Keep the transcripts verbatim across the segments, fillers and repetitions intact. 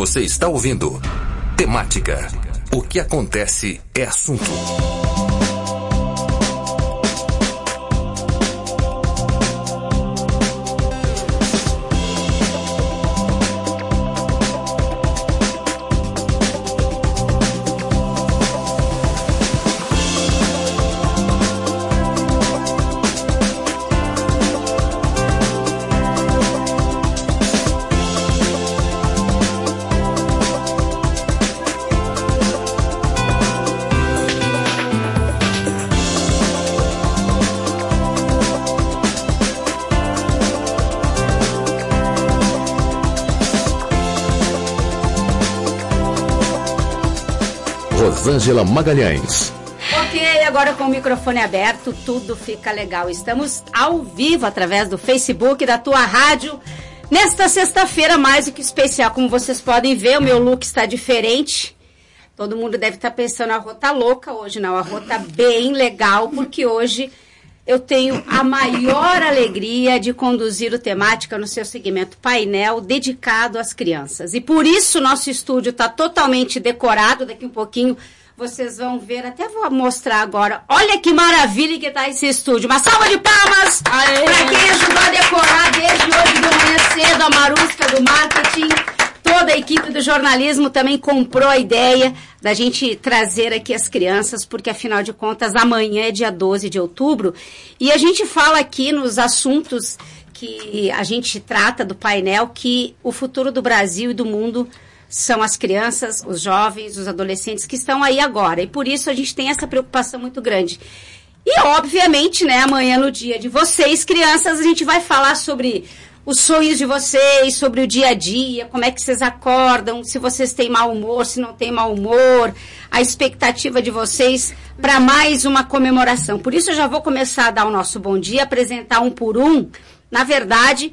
Você está ouvindo Temática. O que acontece é assunto. Rosângela Magalhães. Ok, agora com o microfone aberto, tudo fica legal. Estamos ao vivo através do Facebook da tua rádio. Nesta sexta-feira, mais do que especial, como vocês podem ver, o meu look está diferente. Todo mundo deve estar pensando, a Rô tá louca hoje. Não, a Rô tá bem legal, porque hoje eu tenho a maior alegria de conduzir o Temática no seu segmento painel dedicado às crianças. E por isso nosso estúdio está totalmente decorado. Daqui um pouquinho vocês vão ver, até vou mostrar agora. Olha que maravilha que está esse estúdio. Uma salva de palmas para quem ajudou a decorar desde hoje de manhã cedo, a Marusca do marketing. Toda a equipe do jornalismo também comprou a ideia da gente trazer aqui as crianças, porque afinal de contas amanhã é dia doze de outubro e a gente fala aqui nos assuntos que a gente trata do painel que o futuro do Brasil e do mundo são as crianças, os jovens, os adolescentes que estão aí agora e por isso a gente tem essa preocupação muito grande. E obviamente, né, amanhã no dia de vocês, crianças, a gente vai falar sobre os sonhos de vocês, sobre o dia a dia, como é que vocês acordam, se vocês têm mau humor, se não têm mau humor, a expectativa de vocês para mais uma comemoração. Por isso eu já vou começar a dar o nosso bom dia, apresentar um por um. Na verdade,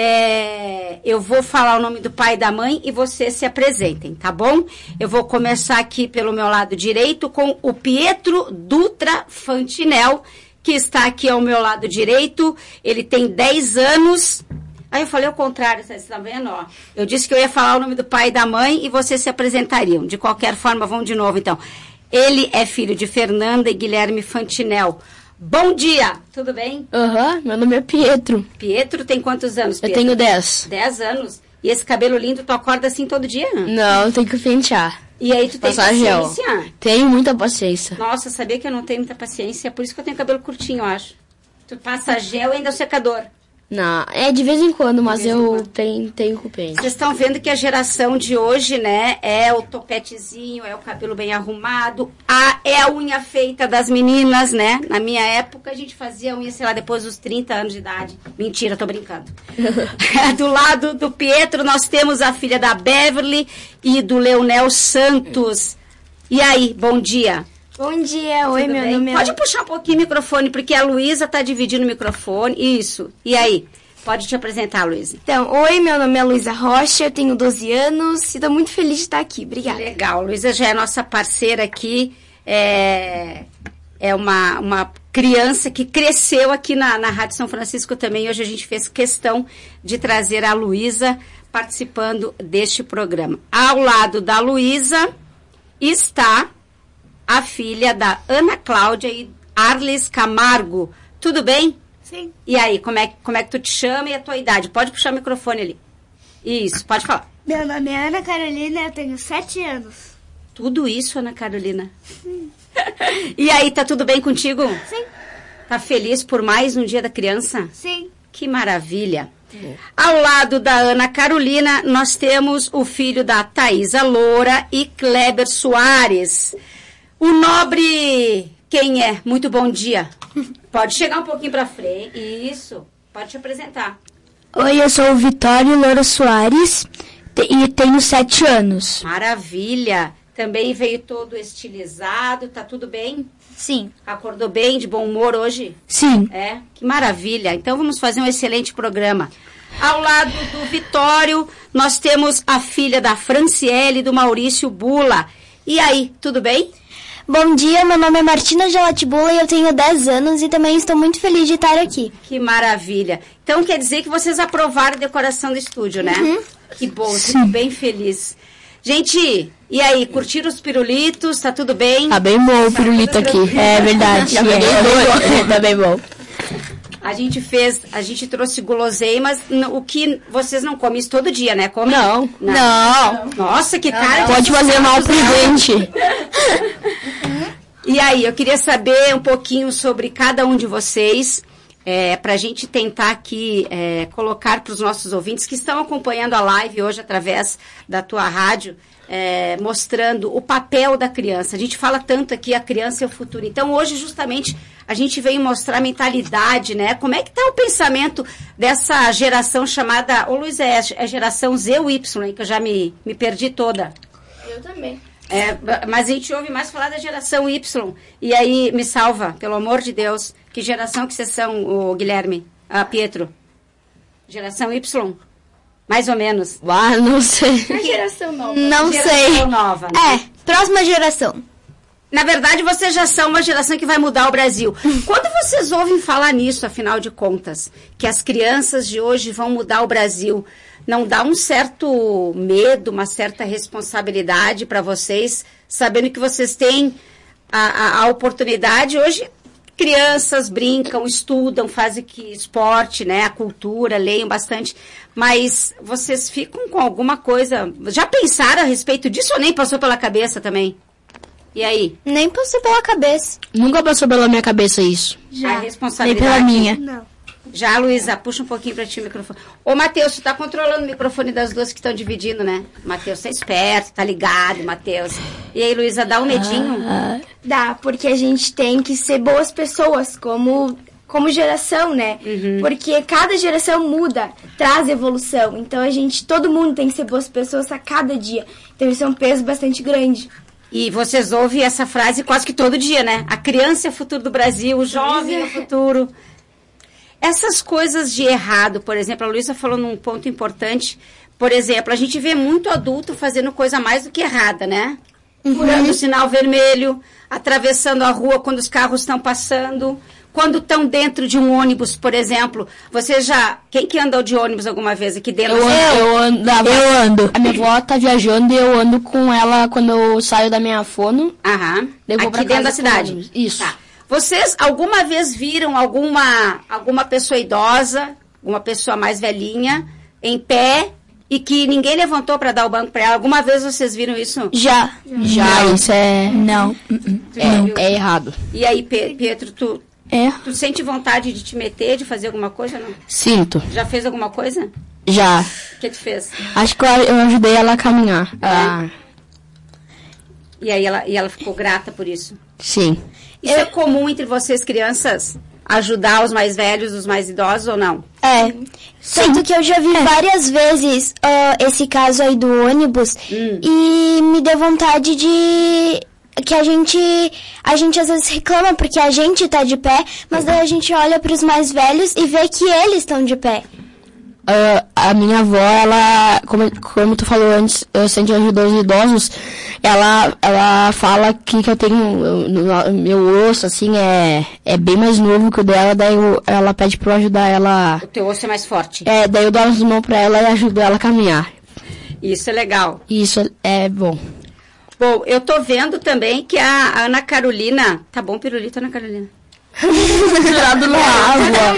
é, eu vou falar o nome do pai e da mãe e vocês se apresentem, tá bom? Eu vou começar aqui pelo meu lado direito com o Pietro Dutra Fantinel, que está aqui ao meu lado direito. Ele tem dez anos... Aí eu falei o contrário, vocês estão vendo? Ó, eu disse que eu ia falar o nome do pai e da mãe e vocês se apresentariam. De qualquer forma, vamos de novo, então. Ele é filho de Fernanda e Guilherme Fantinel. Bom dia, tudo bem? Aham, uhum, meu nome é Pietro. Pietro tem quantos anos, Pietro? Eu tenho dez. dez anos? E esse cabelo lindo, tu acorda assim todo dia? Não, eu tenho que pentear. E aí tu tem Passar paciência? Gel. Tenho muita paciência. Nossa, sabia que eu não tenho muita paciência? Por isso que eu tenho cabelo curtinho, eu acho. Tu passa gel e ainda o secador. Não, é de vez em quando, mas vez eu quando. tenho, tenho com pente. Vocês estão vendo que a geração de hoje, né, é o topetezinho, é o cabelo bem arrumado, a, é a unha feita das meninas, né? Na minha época, a gente fazia unha, sei lá, depois dos trinta anos de idade. Mentira, tô brincando. Do lado do Pietro, nós temos a filha da Beverly e do Leonel Santos. E aí, bom dia. Bom dia, oi, Tudo meu bem? nome é... Pode puxar um pouquinho o microfone, porque a Luísa está dividindo o microfone. Isso. E aí? Pode te apresentar, Luísa. Então, oi, meu nome é Luísa Rocha, eu tenho doze anos e estou muito feliz de estar aqui. Obrigada. Legal. Luísa já é nossa parceira aqui. É, é uma, uma criança que cresceu aqui na, na Rádio São Francisco também. Hoje a gente fez questão de trazer a Luísa participando deste programa. Ao lado da Luísa está a filha da Ana Cláudia e Arles Camargo. Tudo bem? Sim. E aí, como é, como é que tu te chama e a tua idade? Pode puxar o microfone ali. Isso, pode falar. Meu nome é Ana Carolina, eu tenho sete anos. Tudo isso, Ana Carolina? Sim. E aí, tá tudo bem contigo? Sim. Tá feliz por mais um Dia da Criança? Sim. Que maravilha. Sim. Ao lado da Ana Carolina, nós temos o filho da Thaisa Loura e Kleber Soares. O nobre, quem é? Muito bom dia. Pode chegar um pouquinho pra frente. Isso, pode te apresentar. Oi, eu sou o Vitório Loura Soares e tenho sete anos. Maravilha. Também veio todo estilizado, tá tudo bem? Sim. Acordou bem, de bom humor hoje? Sim. É, que maravilha. Então vamos fazer um excelente programa. Ao lado do Vitório, nós temos a filha da Franciele e do Maurício Bula. E aí, tudo bem? Bom dia, meu nome é Martina Gelatibula e eu tenho dez anos e também estou muito feliz de estar aqui. Que maravilha. Então quer dizer que vocês aprovaram a decoração do estúdio, né? Uhum. Que bom, fico bem feliz. Gente, e aí, curtiram os pirulitos? Tá tudo bem? Tá bem bom o pirulito aqui. É verdade. Tá bem bom. Tá bem bom. A gente fez, a gente trouxe guloseimas, n- o que vocês não comem isso todo dia, né? Comem? Não. Não. Nossa, que cara. de Pode fazer mal pro dente. E aí, eu queria saber um pouquinho sobre cada um de vocês, é, para a gente tentar aqui é, colocar para os nossos ouvintes que estão acompanhando a live hoje através da tua rádio, é, mostrando o papel da criança. A gente fala tanto aqui, a criança é o futuro. Então, hoje, justamente, a gente veio mostrar a mentalidade, né? Como é que está o pensamento dessa geração chamada... Ô, Luiz, é, é geração Z ou Y, hein, que eu já me, me perdi toda. Eu também. É, mas a gente ouve mais falar da geração Y. E aí, me salva, pelo amor de Deus. Que geração que vocês são, o Guilherme? Ah, Pietro? Geração Y? Mais ou menos. Ah, não sei. A geração nova. Não Geração sei. nova. Né? É, próxima geração. Na verdade, vocês já são uma geração que vai mudar o Brasil. Quando vocês ouvem falar nisso, afinal de contas, que as crianças de hoje vão mudar o Brasil, não dá um certo medo, uma certa responsabilidade para vocês, sabendo que vocês têm a, a, a oportunidade hoje? Crianças brincam, estudam, fazem que esporte, né, a cultura, leiam bastante, mas vocês ficam com alguma coisa... Já pensaram a respeito disso ou nem passou pela cabeça também? E aí? Nem passou pela cabeça. Nunca passou pela minha cabeça isso. A Nem responsabilidade. pela minha. Não. Já, Luísa, puxa um pouquinho pra ti o microfone. Ô, Matheus, tu tá controlando o microfone das duas que estão dividindo, né? Matheus, tá esperto, tá ligado, Matheus. E aí, Luísa, dá um medinho? Ah, Dá, porque a gente tem que ser boas pessoas, como, como geração, né? Porque cada geração muda, traz evolução. Então, a gente, todo mundo tem que ser boas pessoas a cada dia. Então, isso é um peso bastante grande. E vocês ouvem essa frase quase que todo dia, né? A criança é o futuro do Brasil, o jovem é o futuro. Essas coisas de errado, por exemplo, a Luísa falou num ponto importante. Por exemplo, a gente vê muito adulto fazendo coisa mais do que errada, né? Furando o sinal vermelho, atravessando a rua quando os carros estão passando. Quando estão dentro de um ônibus, por exemplo, você já... Quem que andou de ônibus alguma vez aqui dentro? Eu, ando, eu, andava, eu ando. A minha avó tá viajando e eu ando com ela quando eu saio da minha fono. Aham. Eu vou Aqui pra dentro da casa com cidade? ônibus. Isso. Tá. Vocês alguma vez viram alguma, alguma pessoa idosa, uma pessoa mais velhinha, em pé e que ninguém levantou para dar o banco para ela? Alguma vez vocês viram isso? Já. Já, isso é... Não. É, é errado. E aí, Pe- Pietro, tu, É. tu sente vontade de te meter, de fazer alguma coisa ou não? Sinto. Já fez alguma coisa? Já. O que tu fez? Acho que eu, eu ajudei ela a caminhar. Ah, E aí ela, e ela ficou grata por isso? sim. Isso é comum entre vocês, crianças? Ajudar os mais velhos, os mais idosos ou não? É. Tanto que eu já vi várias vezes ah, esse caso aí do ônibus e me deu vontade de... Que a gente, a gente às vezes reclama porque a gente tá de pé, mas daí a gente olha pros mais velhos e vê que eles estão de pé. Ah, a minha avó, ela, como, como tu falou antes, eu sempre ajudo os idosos, ela, ela fala que, que eu tenho, eu- no- meu osso, assim, é, é bem mais novo que o dela, daí eu- ela pede pra eu ajudar ela, O teu osso é mais forte. é, daí eu dou as mãos pra ela e ajudo ela a caminhar. Isso é legal. E isso é bom. Bom, eu tô vendo também que a Ana Carolina... Tá bom, pirulito, Ana Carolina? Tirado na água.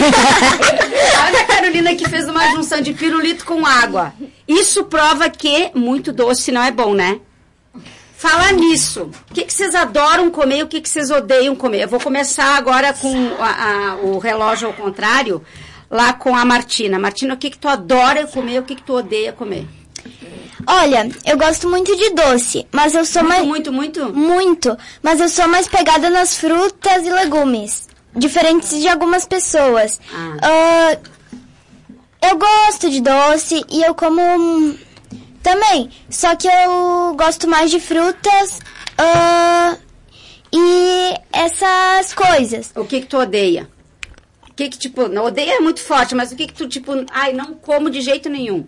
A Ana Carolina que fez uma junção de pirulito com água. Isso prova que muito doce não é bom, né? Falar nisso, o que, que vocês adoram comer e o que, que vocês odeiam comer? Eu vou começar agora com a- a- o relógio ao contrário, lá com a Martina. Martina, o que, que tu adora comer e o que, que tu odeia comer? Olha, eu gosto muito de doce, mas eu sou Muito, mais... muito, muito? Muito, mas eu sou mais pegada nas frutas e legumes, diferentes de algumas pessoas. Ah. Ah, eu gosto de doce e eu como hum, também, só que eu gosto mais de frutas ah, e essas coisas. O que, que tu odeia? O que, que tipo, não odeia é muito forte, mas o que, que tu, tipo, ai, não como de jeito nenhum?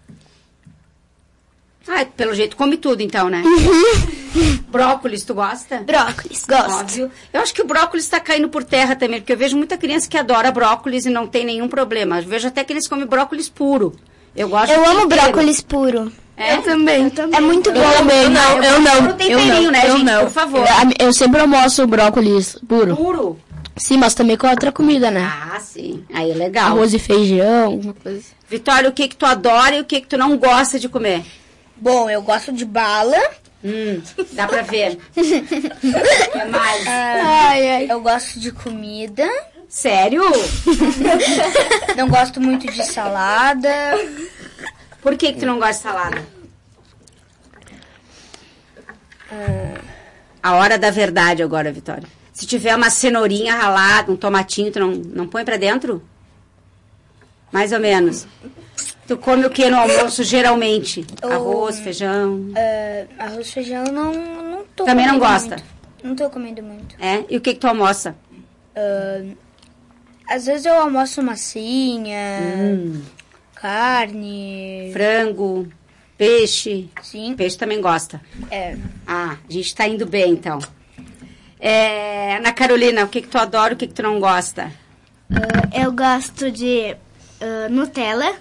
Ah, pelo jeito come tudo então, né? Brócolis, tu gosta? Brócolis, gosto. Óbvio. Eu acho que o brócolis está caindo por terra também, porque eu vejo muita criança que adora brócolis e não tem nenhum problema. Eu vejo até que eles comem brócolis puro. Eu gosto Eu do amo tempero. brócolis puro. É? Eu também. Eu também. É muito bom. Eu também, não, eu não. Puro temperinho, né, eu gente? não. Por favor. Eu, eu sempre almoço brócolis puro. Puro? Sim, mas também com outra comida, né? Ah, sim. Aí é legal. Arroz e feijão, alguma coisa assim. Vitória, o que que tu adora e o que que tu não gosta de comer? Bom, eu gosto de bala. Hum, dá pra ver. O que mais? Ai, ai. Eu gosto de comida. Sério? Não gosto muito de salada. Por que que tu não gosta de salada? A hora da verdade agora, Vitória. Se tiver uma cenourinha ralada, um tomatinho, tu não, não põe pra dentro? Mais ou menos. Tu come o que no almoço, geralmente? Arroz, feijão? Uh, arroz e feijão não, não tô Também não comendo gosta? muito. Não tô comendo muito. É? E o que que tu almoça? Uh, às vezes eu almoço massinha, Hum. carne. Frango, peixe? Sim. Peixe também gosta. É. Ah, a gente tá indo bem, então. É, Ana Carolina, o que que tu adora, o que que tu não gosta? Uh, eu gosto de uh, Nutella.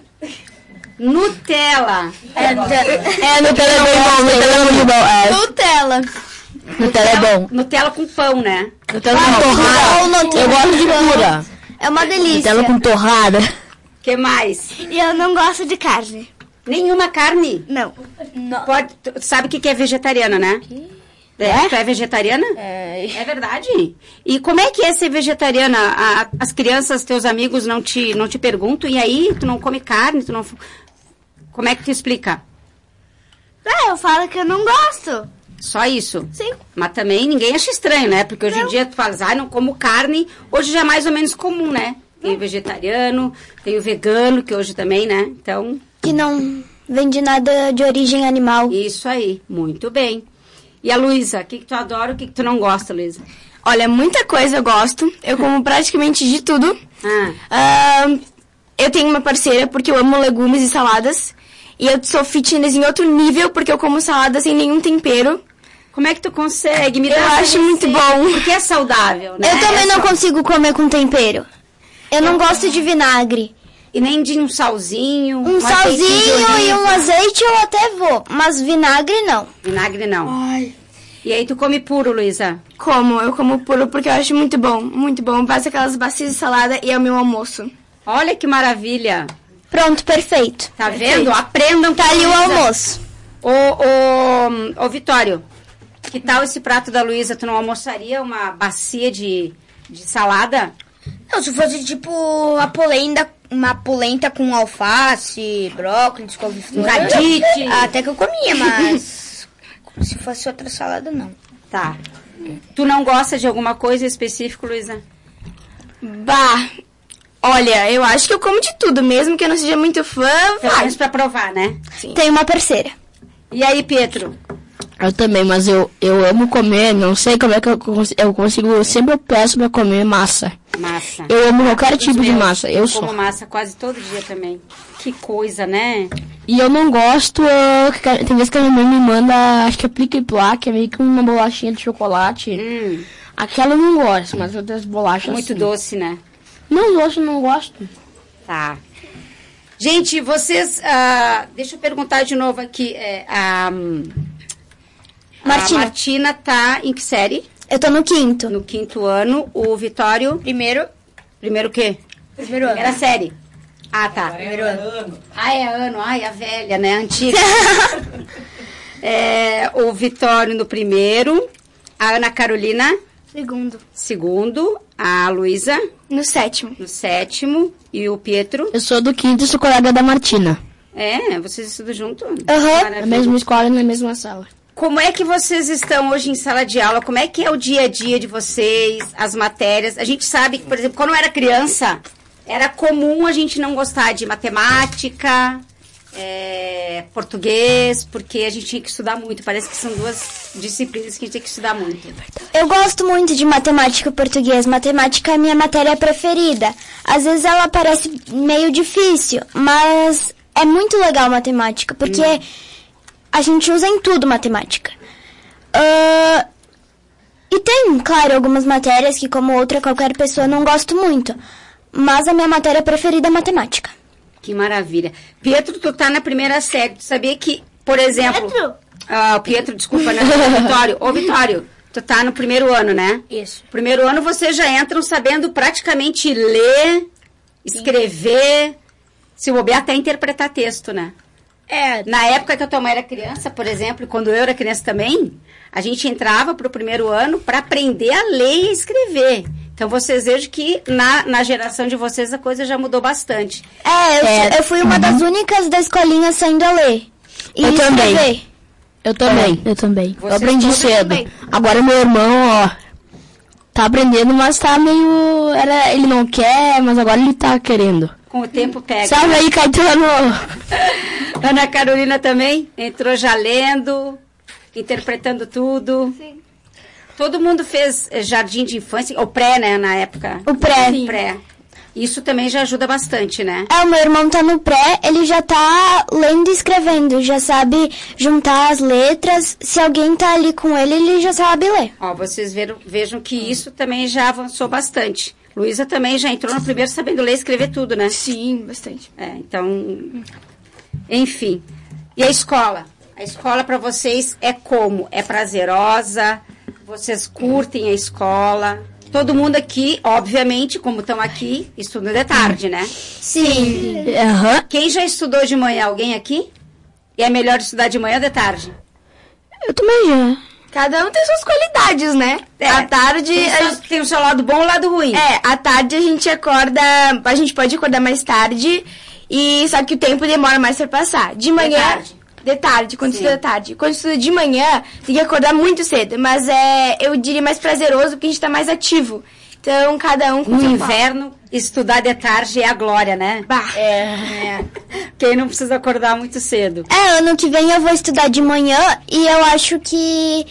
Nutella. É, Nutella é bem bom, Nutella é muito bom. É. Nutella. Nutella é bom. Nutella com pão, né? Nutella com torrada. Eu gosto de pura. É uma delícia. Nutella com torrada. Que mais? E eu não gosto de carne. Nenhuma carne? Não. Pode, tu sabe o que que é vegetariana, né? É? Tu é vegetariana? É. É verdade? E como é que é ser vegetariana? A- a- as crianças, teus amigos não te, não te perguntam, e aí tu não come carne, tu não... Como é que tu explica? Ah, eu falo que eu não gosto. Só isso? Sim. Mas também ninguém acha estranho, né? Porque hoje em dia tu fala, ah, não como carne. Hoje já é mais ou menos comum, né? Tem o vegetariano, tem o vegano, que hoje também, né? Então, Que não vem de nada de origem animal. isso aí. Muito bem. E a Luísa, o que, que tu adora, o que, que tu não gosta, Luísa? Olha, muita coisa eu gosto. Eu como praticamente de tudo. Ah, Ah, eu tenho uma parceira porque eu amo legumes e saladas. E eu sou fitness em outro nível porque eu como salada sem nenhum tempero. como é que tu consegue? Me dá Eu essa acho muito receita, bom. Porque é saudável, né? Eu também É não só- consigo comer com tempero. Eu não gosto de vinagre. E nem de um salzinho. Um azeitinho de salzinho e oliva. um azeite eu até vou, mas vinagre não. Vinagre não. Ai. E aí tu come puro, Luísa? Como? Eu como puro porque eu acho muito bom. Muito bom. Eu faço aquelas bacias de salada e é o meu almoço. Olha que maravilha. Pronto, perfeito. Tá vendo? Aprendam. Tá ali o almoço. Ô, ô, ô, Vitório, que tal esse prato da Luísa? Tu não almoçaria uma bacia de, de salada? Não, se fosse tipo uma polenta, uma polenta com alface, brócolis, couve-flor. Um radite? Até que eu comia, mas se fosse outra salada, não. Tá. Tu não gosta de alguma coisa específica, Luísa? Bah. Olha, eu acho que eu como de tudo. Mesmo que eu não seja muito fã, Pelo vai. menos pra provar, né? Tem uma parceira. E aí, Pietro? Eu também, mas eu, eu amo comer, não sei como é que eu, cons- eu consigo, sempre eu peço pra comer massa. Massa. Eu amo qualquer Os tipo de meus, massa, eu como sou. massa quase todo dia também. Que coisa, né? E eu não gosto, ah, que- tem vezes que a minha mãe me manda, acho que é plique plá, que é meio que uma bolachinha de chocolate. Hum, Aquela eu não gosto, mas outras bolachas muito sim. doce, né? Não, doce eu não gosto. Tá. Gente, vocês... ah, deixa eu perguntar de novo aqui. É, a, Martina. a Martina tá em que série? Eu tô no quinto. No quinto ano. O Vitório... Primeiro, Primeiro o quê? primeiro ano. Primeira série. Ah, tá. Primeiro ano. Ah, é ano. Ai, a velha, né? A antiga. É, o Vitório no primeiro. A Ana Carolina, Segundo. segundo. A Luísa, No sétimo. no sétimo. E o Pietro. Eu sou do quinto e sou colega da Martina. É, vocês estudam junto? Na mesma escola e na mesma sala. Como é que vocês estão hoje em sala de aula? Como é que é o dia a dia de vocês, as matérias? A gente sabe que, por exemplo, quando eu era criança, era comum a gente não gostar de matemática, é, português, porque a gente tinha que estudar muito. Parece que são duas disciplinas que a gente tem que estudar muito. Eu gosto muito de matemática e português. Matemática é a minha matéria preferida. Às vezes ela parece meio difícil, mas é muito legal matemática, porque a gente usa em tudo matemática. Ah, e tem, claro, algumas matérias que, como outra qualquer pessoa, não gosto muito. Mas a minha matéria preferida é matemática. Que maravilha. Pietro, tu tá na primeira série. Tu sabia que por exemplo... Pietro? Ah, o Pietro, desculpa, né? O Vitório. Ô, Vitório, tu tá no primeiro ano, né? Isso. Primeiro ano vocês já entram sabendo praticamente ler, escrever, se bobear até interpretar texto, né? É, Na época que a tua mãe era criança, por exemplo, e quando eu era criança também, a gente entrava pro primeiro ano para aprender a ler e escrever. Então vocês vejam que na, na geração de vocês a coisa já mudou bastante. É, eu, É. eu fui uma das únicas da escolinha saindo a ler. E Eu também. escrever. Eu também, eu também. Eu Vocês aprendi todos cedo. também. Agora meu irmão, ó, tá aprendendo, mas tá meio... Era, ele não quer, mas agora ele tá querendo. Com o tempo pega. Sabe aí, Caetano? Ana Carolina também entrou já lendo, interpretando tudo. Sim. Todo mundo fez eh, jardim de infância, ou pré, né, na época. O pré. Sim. Pré. Isso também já ajuda bastante, né? É, o meu irmão tá no pré, ele já tá lendo e escrevendo, já sabe juntar as letras. Se alguém tá ali com ele, ele já sabe ler. Ó, vocês veram, vejam que isso também já avançou bastante. Luísa também já entrou no primeiro sabendo ler e escrever tudo, né? Sim, bastante. É, então, enfim. E a escola? A escola para vocês é como? É prazerosa? Vocês curtem a escola? Todo mundo aqui, obviamente, como estão aqui, estuda de tarde, né? Sim. Aham. Quem já estudou de manhã? Alguém aqui? E é melhor estudar de manhã ou de tarde? Eu também já. Cada um tem suas qualidades, né? É. À tarde... Tem, a só- gente- tem o seu lado bom e o lado ruim. É, à tarde a gente acorda... A gente pode acordar mais tarde, e só que o tempo demora mais pra passar. De manhã... tarde? De tarde, quando Sim. estuda de tarde. Quando estuda de manhã, tem que acordar muito cedo. Mas é, eu diria, mais prazeroso, porque a gente tá mais ativo. Então, cada um com No seu inverno, estudar de tarde é a glória, né? Bah. É. Quem não precisa acordar muito cedo. É, ano que vem eu vou estudar de manhã e eu acho que...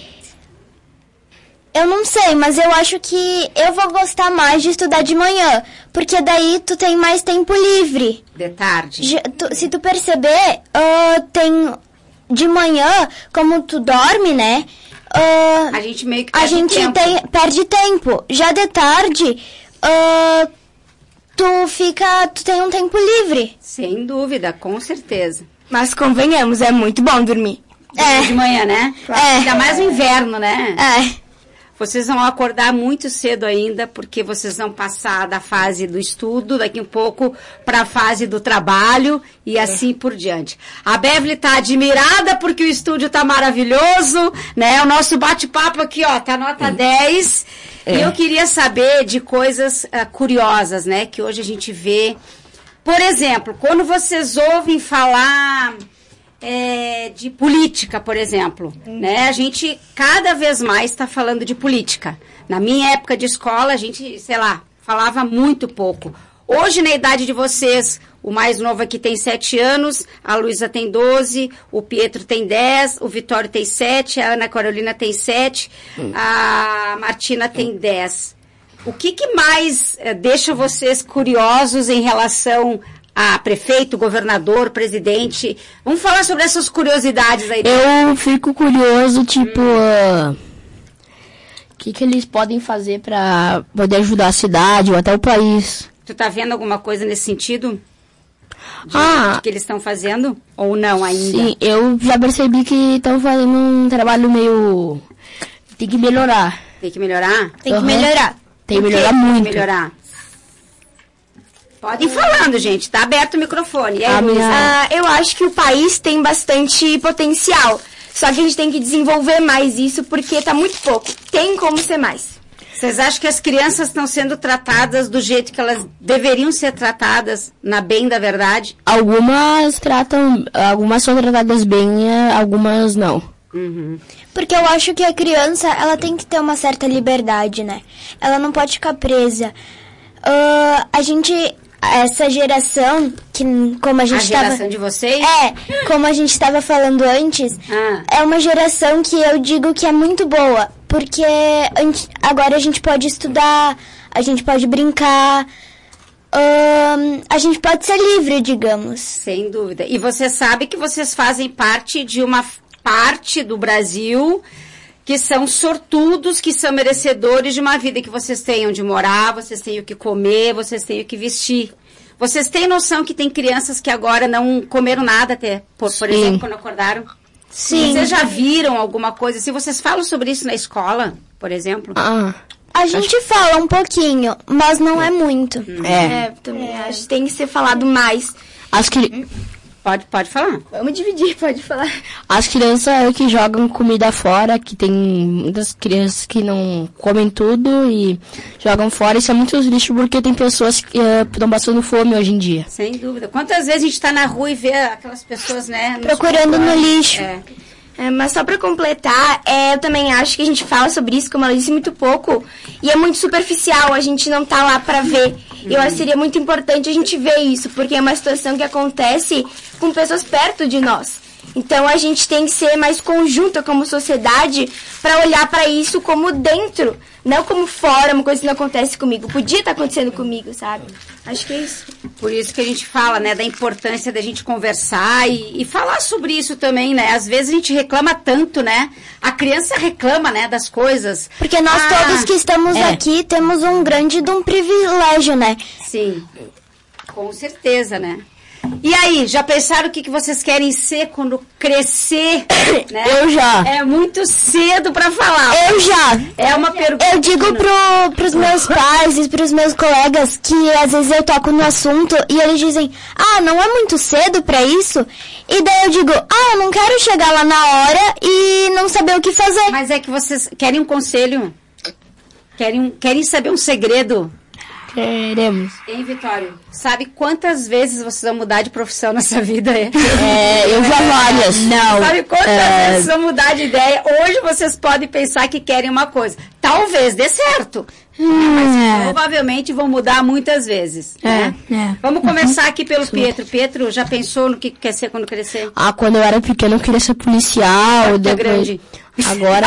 Eu não sei, mas eu acho que eu vou gostar mais de estudar de manhã. Porque daí tu tem mais tempo livre. De tarde. Já- tu- se tu perceber, ah, tem... De manhã, como tu dorme, né? ah, A gente meio que a perde gente tempo. tem- perde tempo. Já de tarde, ah, tu fica... Tu tem um tempo livre. Sem dúvida, com certeza. Mas convenhamos, é muito bom dormir. É. De manhã, né? É. Ainda mais no inverno, né? É. Vocês vão acordar muito cedo ainda, porque vocês vão passar da fase do estudo, daqui um pouco para a fase do trabalho e assim por diante. A Beverly tá admirada porque o estúdio tá maravilhoso, né? O nosso bate-papo aqui, ó, tá nota dez. E eu queria saber de coisas ah, curiosas, né? Que hoje a gente vê. Por exemplo, quando vocês ouvem falar... É, de política, por exemplo, né? A gente cada vez mais está falando de política. Na minha época de escola, a gente, sei lá, falava muito pouco. Hoje, na idade de vocês, o mais novo aqui tem sete anos, a Luísa tem doze, o Pietro tem dez, o Vitório tem sete, a Ana Carolina tem sete, a Martina tem dez. O que, que mais eh, deixa vocês curiosos em relação a prefeito, governador, presidente? Vamos falar sobre essas curiosidades aí. Eu fico curioso, tipo, o que, que eles podem fazer pra poder ajudar a cidade ou até o país. Tu tá vendo alguma coisa nesse sentido? De, Ah. de que eles estão fazendo? Ou não ainda? Sim, eu já percebi que estão fazendo um trabalho meio... Tem que melhorar. Tem que melhorar? Tem que Aham. melhorar. Tem que O quê melhorar Tem muito. que melhorar. Pode ir falando, gente. Tá aberto o microfone. E aí, A Luísa? minha- Ah, eu acho que o país tem bastante potencial. Só que a gente tem que desenvolver mais isso, porque tá muito pouco. Tem como ser mais. Vocês acham que as crianças estão sendo tratadas do jeito que elas deveriam ser tratadas, na bem da verdade? Algumas tratam... Algumas são tratadas bem, eh, algumas não. Uhum. Porque eu acho que a criança, ela tem que ter uma certa liberdade, né? Ela não pode ficar presa. Ah, a gente, essa geração, que como a A gente tava... geração de vocês? É, como a gente estava falando antes, Ah. é uma geração que eu digo que é muito boa. Porque ante- agora a gente pode estudar, a gente pode brincar, ahn, a gente pode ser livre, digamos. Sem dúvida. E você sabe que vocês fazem parte de uma f- parte do Brasil que são sortudos, que são merecedores de uma vida que vocês tenham de morar, vocês têm o que comer, vocês têm o que vestir. Vocês têm noção que tem crianças que agora não comeram nada até, por, por exemplo, quando acordaram? Sim. Vocês já viram alguma coisa? Se vocês falam sobre isso na escola, por exemplo? Ah, A gente fala um pouquinho, mas não é muito. é. É, também acho que tem que ser falado mais. As, cri Pode, pode falar. Vamos dividir, pode falar. as crianças que jogam comida fora, que tem muitas crianças que não comem tudo e jogam fora. Isso é muito triste porque tem pessoas que estão passando fome hoje em dia. Sem dúvida. Quantas vezes a gente tá na rua e vê aquelas pessoas, né? nos Procurando no lixo. É. É, mas só pra completar, é, eu também acho que a gente fala sobre isso, como ela disse, muito pouco. E é muito superficial, a gente não tá lá pra ver. E eu acho que seria muito importante a gente ver isso, porque é uma situação que acontece com pessoas perto de nós. Então a gente tem que ser mais conjunta como sociedade pra olhar pra isso como dentro, não como fora, uma coisa que não acontece comigo. Podia estar acontecendo comigo, sabe? Acho que é isso. Por isso que a gente fala, né, da importância da gente conversar e, e falar sobre isso também, né? Às vezes a gente reclama tanto, né? A criança reclama, né, das coisas. Porque nós Ah, todos que estamos é. aqui temos um grande de um privilégio, né? Sim, com certeza, né? E aí, já pensaram o que, que vocês querem ser quando crescer? Né? Eu já. É muito cedo pra falar. Eu já. É uma pergunta. Eu digo pro, pros meus pais e pros meus colegas que às vezes eu toco no assunto e eles dizem, ah, não é muito cedo pra isso? E daí eu digo, ah, eu não quero chegar lá na hora e não saber o que fazer. Mas é que vocês querem um conselho? Querem, querem saber um segredo? Queremos. Hein, Vitório? Sabe quantas vezes vocês vão mudar de profissão nessa vida? É? É, eu já várias. Não. Sabe quantas é, vezes vão mudar de ideia? Hoje vocês podem pensar que querem uma coisa. Talvez dê certo. Mas provavelmente vão mudar muitas vezes. É, né? é. Vamos começar aqui pelo Pietro. Pietro, já pensou no que quer ser quando crescer? Ah, quando eu era pequeno eu queria ser policial. Tá Depois... grande. Agora.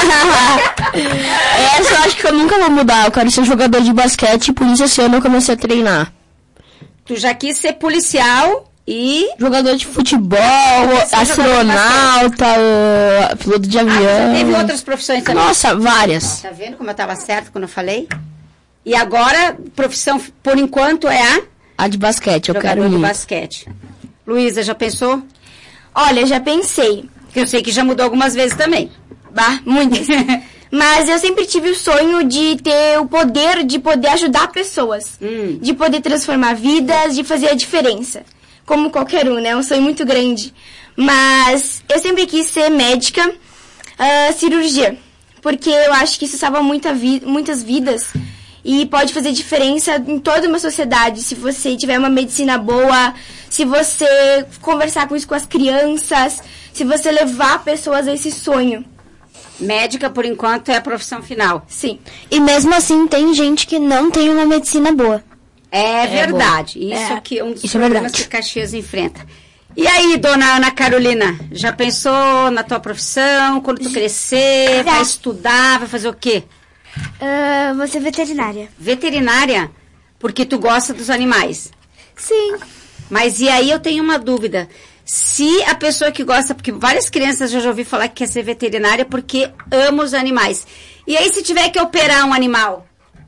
Essa eu acho que eu nunca vou mudar. Eu quero ser jogador de basquete e por isso esse ano eu comecei a treinar. Tu já quis ser policial e... Jogador de futebol, Você astronauta, uh, piloto de Ah, avião. você teve outras profissões também. Nossa, várias. Tá vendo como eu tava certo quando eu falei? E agora, profissão, por enquanto, é a A de basquete, eu jogador quero de muito. basquete. Luísa, já pensou? Olha, já pensei. Que eu sei que já mudou algumas vezes também. Bah, muitas. Mas eu sempre tive o sonho de ter o poder de poder ajudar pessoas. Hum. De poder transformar vidas, de fazer a diferença. Como qualquer um, né? É um sonho muito grande. Mas eu sempre quis ser médica, uh, cirurgia. Porque eu acho que isso salva muita vi muitas vidas. E pode fazer diferença em toda uma sociedade. Se você tiver uma medicina boa, se você conversar com isso com as crianças, se você levar pessoas a esse sonho. Médica, por enquanto, é a profissão final. Sim. E mesmo assim tem gente que não tem uma medicina boa. É verdade. bom. Isso É. que é um dos Isso é problemas verdade. que Caxias enfrenta. E aí, dona Ana Carolina, já pensou na tua profissão? Quando tu crescer, vai estudar, vai fazer o quê? Uh, vou ser veterinária. Veterinária? Porque tu gosta dos animais. Sim. Mas e aí eu tenho uma dúvida. Se a pessoa que gosta, porque várias crianças eu já ouvi falar que quer ser veterinária porque ama os animais. E aí se tiver que operar um animal?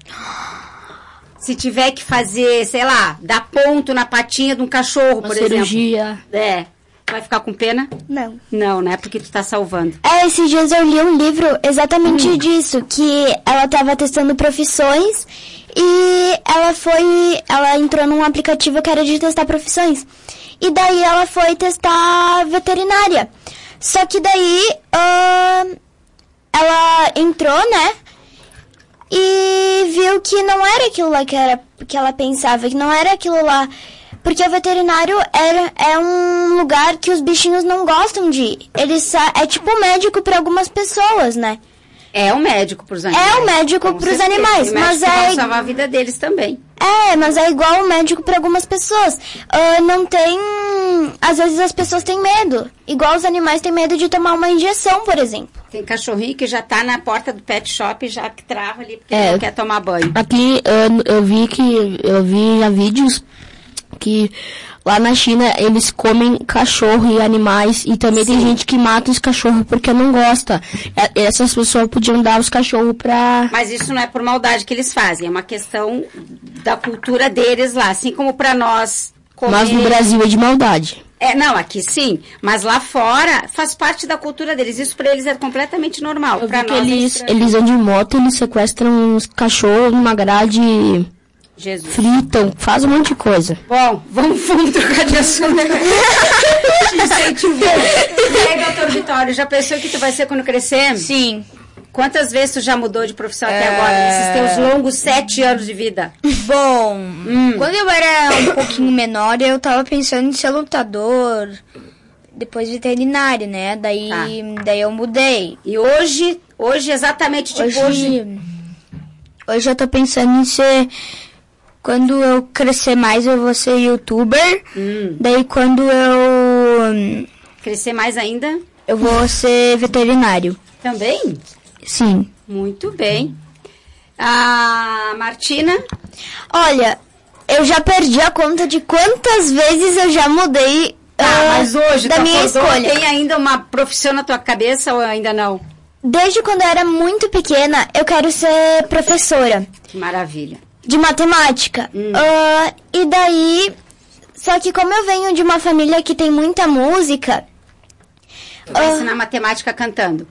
Se tiver que fazer, sei lá, dar ponto na patinha de um cachorro, Uma por cirurgia. exemplo. É. Vai ficar com pena? Não. Não, né? Porque tu tá salvando. É, esses dias eu li um livro exatamente disso, que ela estava testando profissões e ela foi, ela entrou num aplicativo que era de testar profissões. E daí ela foi testar veterinária. Só que daí uh, ela entrou, né? E viu que não era aquilo lá que, era, que ela pensava, que não era aquilo lá. Porque o veterinário era, é um lugar que os bichinhos não gostam de ir. Ele sa- é tipo médico para algumas pessoas, né? É o médico pros animais. É o médico Com pros certeza. animais, Tem mas médicos que é- vão salvar a vida deles também. É, mas é igual o médico para algumas pessoas. Ah, não tem... Às vezes as pessoas têm medo. Igual os animais têm medo de tomar uma injeção, por exemplo. Tem cachorrinho que já tá na porta do pet shop, já que trava ali porque É. não quer tomar banho. Aqui eu, eu vi que eu vi já vídeos que lá na China eles comem cachorro e animais, e também Sim. tem gente que mata os cachorros porque não gosta. Essas pessoas podiam dar os cachorros pra... Mas isso não é por maldade que eles fazem, é uma questão da cultura deles lá, assim como pra nós comer... Mas no Brasil é de maldade. É, não, aqui sim, mas lá fora faz parte da cultura deles, isso pra eles é completamente normal. Eu pra vi que nós, eles, é eles andam de moto, eles sequestram uns cachorros numa grade... Jesus. Fritam, faz um monte de coisa. Bom, vamos, vamos trocar de assunto. E aí, doutor Vitório, já pensou que tu vai ser quando crescer? Sim. Quantas vezes tu já mudou de profissão É... até agora, nesses teus longos sete anos de vida? Bom, hum. quando eu era um pouquinho menor, eu tava pensando em ser lutador, depois veterinário, né? Daí, tá. daí eu mudei. E hoje, hoje exatamente, tipo hoje... Hoje, hoje eu tô pensando em ser... Quando eu crescer mais, eu vou ser youtuber. Hum. Daí, quando eu... Crescer mais ainda? Eu vou ser veterinário. Também? Sim. Muito bem. A Martina? Olha, eu já perdi a conta de quantas vezes eu já mudei ah, uh, mas hoje, da minha escolha. Tem ainda uma profissão na tua cabeça ou ainda não? Desde quando eu era muito pequena, eu quero ser professora. Que maravilha. De matemática. Hum. Uh, e daí... Só que como eu venho de uma família que tem muita música... Tu vai uh, ensinar matemática cantando.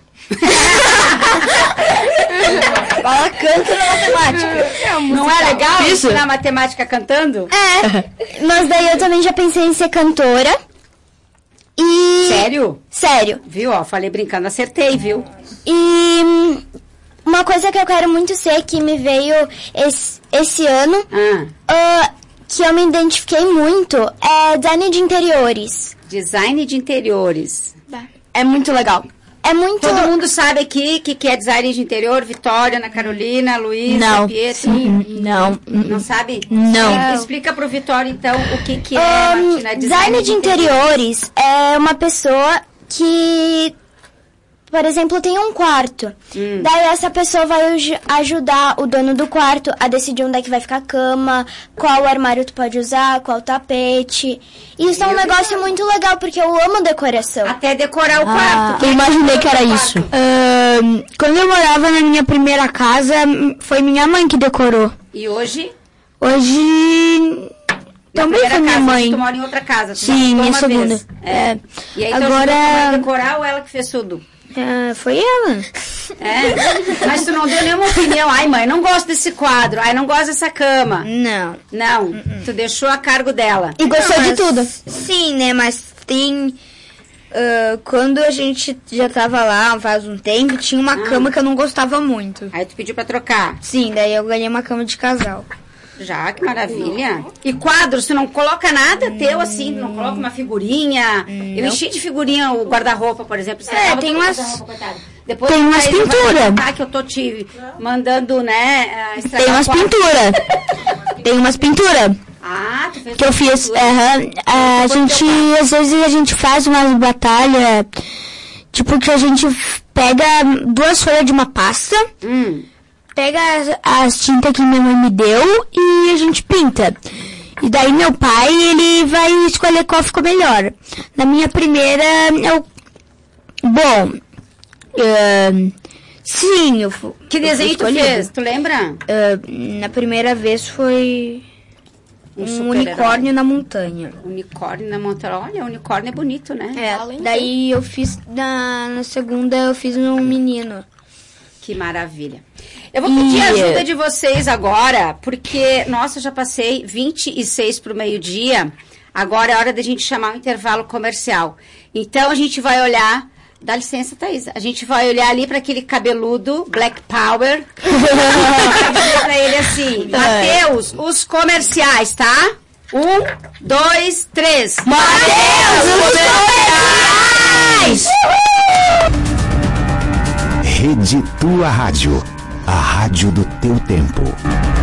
Ela canta na matemática. É Não é legal isso? Ensinar matemática cantando? É. Mas daí eu também já pensei em ser cantora. E... Sério? Sério. Viu? Ó, falei brincando, acertei, viu? E... Uma coisa que eu quero muito ser, que me veio esse, esse ano, ah. uh, que eu me identifiquei muito, é design de interiores. Design de interiores. É muito legal. É muito... Todo mundo sabe aqui que, que é design de interior, Vitória, Ana Carolina, Luísa, não. Pietro. Não. Não sabe? Não. É, explica pro Vitória, então, o que, que é, um, Martina, design, design de interiores. interiores é uma pessoa que... Por exemplo, tem um quarto. Hum. Daí essa pessoa vai ajudar o dono do quarto a decidir onde é que vai ficar a cama, qual armário tu pode usar, qual tapete. E isso é um negócio muito legal, porque eu amo decoração. Até decorar o ah, quarto. Eu imaginei que era isso. Uh, quando eu morava na minha primeira casa, foi minha mãe que decorou. E hoje? Hoje... Na também foi minha casa, mãe. Tu mora em outra casa. Tu Sim, minha segunda. É. é. E aí, então, agora... tu vai decorar ou ela que fez tudo? Ah, foi ela. É? Mas tu não deu nenhuma opinião. Ai, mãe, não gosto desse quadro. Ai, não gosto dessa cama. Não. Não. Uh-uh. Tu deixou a cargo dela. E gostou não, de tudo. Sim, né? Mas tem... Uh, quando a gente já tava lá faz um tempo, tinha uma ah. cama que eu não gostava muito. Aí tu pediu pra trocar? Sim, daí eu ganhei uma cama de casal. Já, que maravilha. E quadros, tu não coloca nada hum. teu assim, não coloca uma figurinha. Hum, eu enchi de figurinha o guarda-roupa, por exemplo. Você é, tem umas... Depois tem umas pinturas. Que eu tô te mandando, né? Tem umas pinturas. Tem umas pinturas. Ah, tu fez que eu fiz. Uhum, a gente, às vezes a gente faz umas batalhas, tipo que a gente pega duas folhas de uma pasta. Hum. Pega as, as tintas que minha mãe me deu e a gente pinta. E daí meu pai, ele vai escolher qual ficou melhor. Na minha primeira, eu... Bom... Uh, sim, eu fui... Que desenho tu fez? Tu lembra? Uh, na primeira vez foi... Um, um unicórnio na montanha. Unicórnio na montanha. Olha, unicórnio é bonito, né? É, daí eu fiz... Na, na segunda eu fiz um menino. Que maravilha. Eu vou pedir a ajuda de vocês agora, porque, nossa, eu já passei vinte e seis para o meio-dia. Agora é hora da gente chamar um intervalo comercial. Então, a gente vai olhar... Dá licença, Thaís. A gente vai olhar ali para aquele cabeludo, Black Power. Para ele assim, Matheus, os comerciais, tá? Um, dois, três. Matheus, os comerciais! Rede Tua Rádio, a rádio do teu tempo.